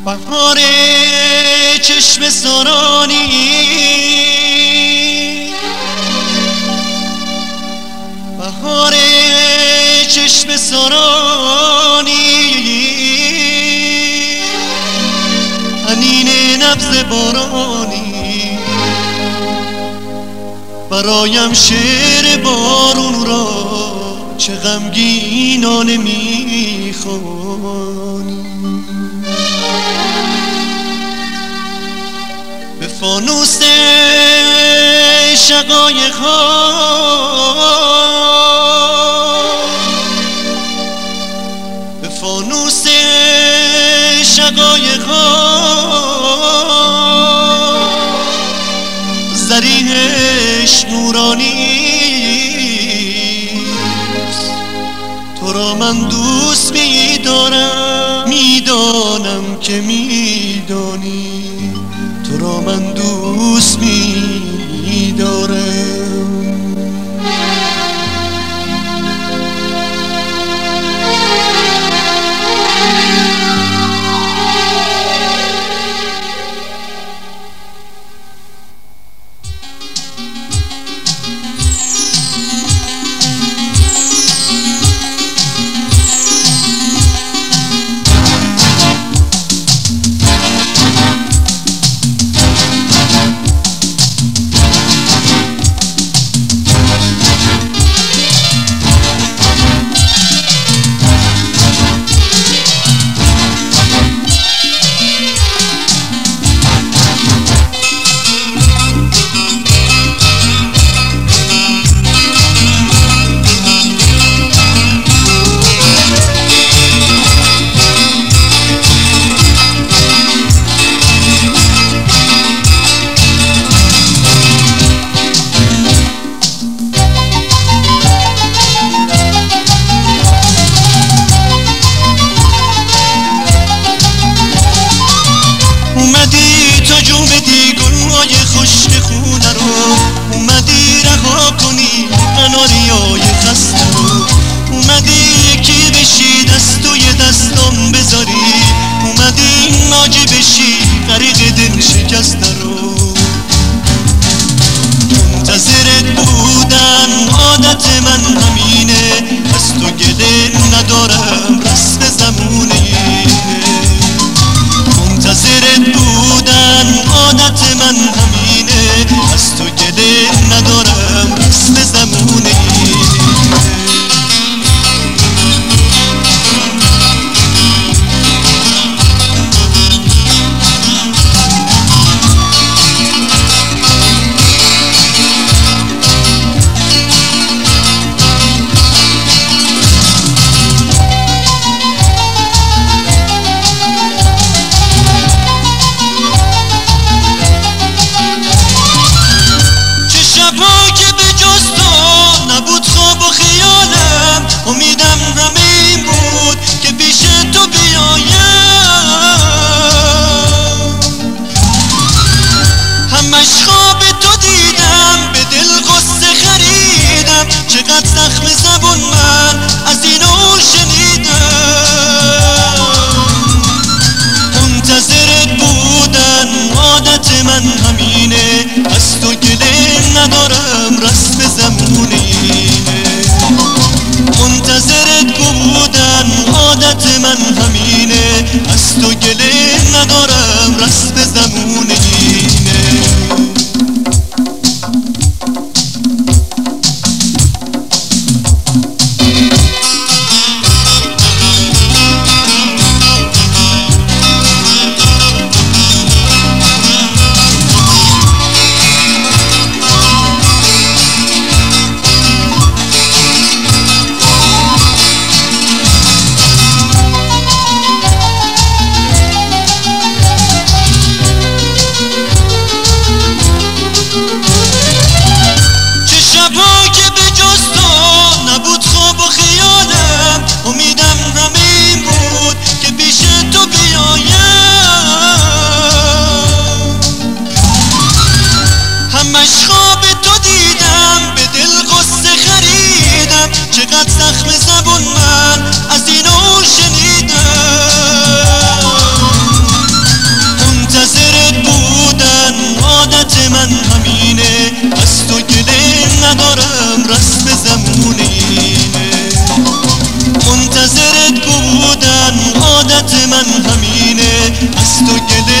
بهار چشم سرانی، بهار چشم سرانی، حنین نبض بارانی، برایم شعر بارون را چه غمگینانه میخوانی. به فانوس شقایق ها، به فانوس شقایق ها، زریحش نورانی، تو را من دوست می‌دارم، میدانم که میدانی، تو را من دوست می‌دارم. اومدی تا جون بدی گلهای خشک خونه رو، اومدی رها کنی قناریای خسته رو، اومدی یکی بشی دستوی دستم بذاری، اومدی ناجی بشی غریق دل شکسته رو. منتظرت بودن عادت من همینه، از تو گله ندارم رسم زمونه. منتظرت بودن عادت من همینه، از تو گله ندارم رسم زمونه. امیدم همین بود که پیش تو بیایم، همش خواب تو دیدم، به دل غصه خریدم، چقدر زخم زبون من از اینو شنیدم. منتظرت بودن عادت من همینه، از تو گله ندارم رسم زمونه. منتظرت بودن عادت من همینه، از تو گله ندارم رسم زمونه. از تو گله